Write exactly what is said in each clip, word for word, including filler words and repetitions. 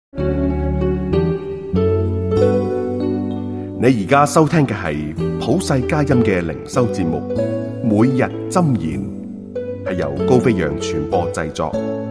你而家收聽嘅係普世佳音嘅靈修節目，每日箴言，係由高飛揚傳播製作。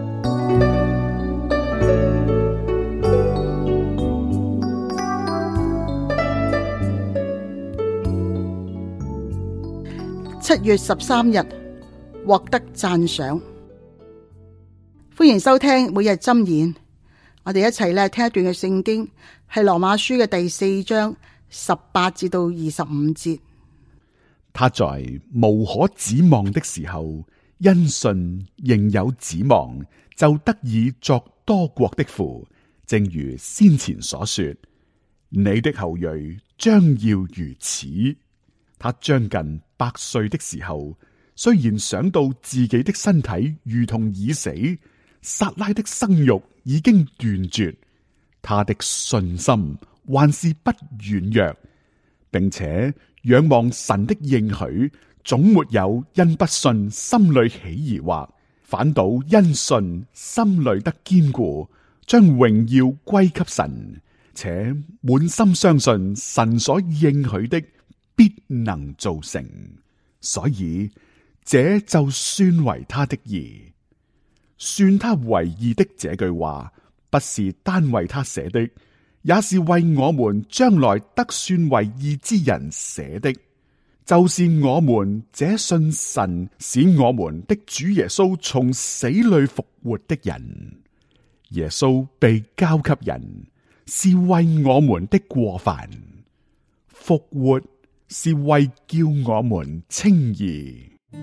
七月十三日，獲得讚賞。歡迎收聽每日箴言。我哋一齊咧聽一段嘅聖經，係羅馬書嘅第四章十八至到二十五節。 他在無可指望的時候，因信仍有指望，就得以作多國的父。正如先前所說，你的後裔將要如此。他將近百歲的時候，雖然想到自己的身體如同已死，撒拉的生育已經斷絕，他的信心還是不軟弱，並且仰望神的應許，總沒有因不信心裏起疑惑，反倒因信心裏得堅固，將榮耀歸給神，且滿心相信神所應許的必能做成，所以這就算為他的義。算他為義的這句話，不是單為他寫的，也是為我們將來得算為義之人寫的，就是我們這信神使我們的主耶穌從死裏復活的人。耶穌被交給人，是為我們的過犯；復活是為叫我們稱義。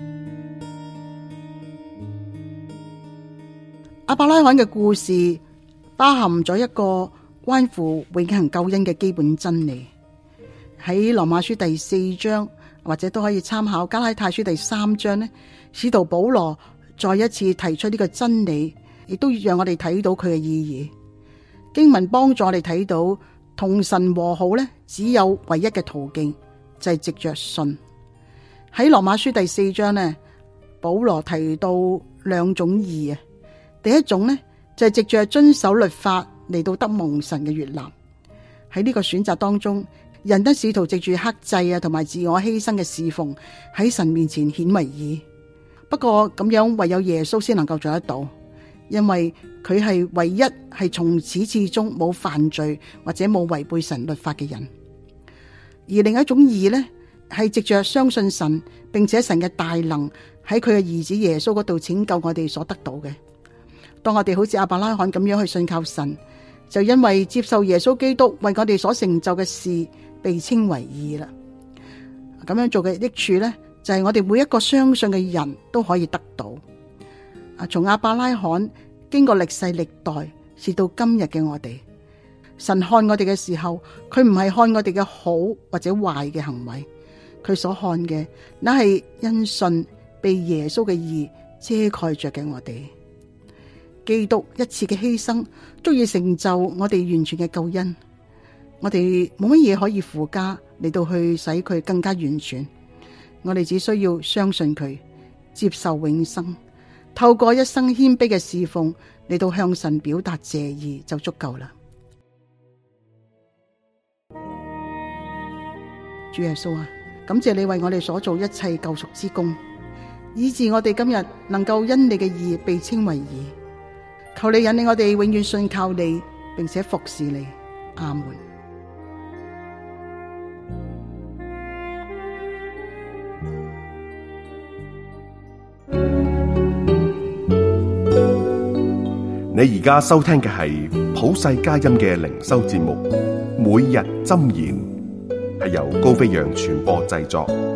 亞伯拉罕嘅故事包含咗一個關乎永恆救恩嘅基本真理。喺羅馬書第四章，或者都可以參考加拉太書第三章呢，使徒保羅再一次提出呢個真理，亦都讓我哋睇到佢嘅意義。經文幫助我哋睇到同神和好呢，只有唯一嘅途徑，就係藉着信。喺羅馬書第四章呢，保羅提到兩種義啊。第一種呢，就係藉着遵守律法嚟到得蒙神嘅悅納。喺呢個選擇當中，人得試圖藉住克制啊同埋自我犧牲嘅侍奉喺神面前顯為義。不過咁樣唯有耶穌先能夠做得到，因為佢係唯一係從始至終冇犯罪或者冇違背神律法嘅人。而另一種義呢，係藉着相信神，並且神嘅大能喺佢嘅兒子耶穌嗰度拯救我哋所得到嘅。當我哋好似亞伯拉罕咁樣去信靠神，就因為接受耶穌基督為我哋所成就嘅事，被稱為義啦。咁樣做嘅益處呢，就係我哋每一個相信嘅人都可以得到。啊，從亞伯拉罕經過歷世歷代，至到今日嘅我哋，神看我哋嘅時候，佢唔係看我哋嘅好或者壞嘅行為，佢所看嘅，那係因信被耶穌嘅義遮蓋着嘅我哋。基督一次嘅犧牲足以成就我哋完全嘅救恩，我哋冇乜嘢可以附加嚟到去使佢更加完全，我哋只需要相信佢，接受永生，透過一生謙卑嘅侍奉嚟到向神表達謝意就足夠啦。主耶穌啊，感謝你為我哋所做一切救贖之功，以致我哋今日能夠因你嘅義被稱為義。求你引領我哋永遠信靠你，並且服侍你。阿門。 你而家收聽嘅係普世佳音嘅靈修節目《每日箴言》，係由高飛揚傳播製作。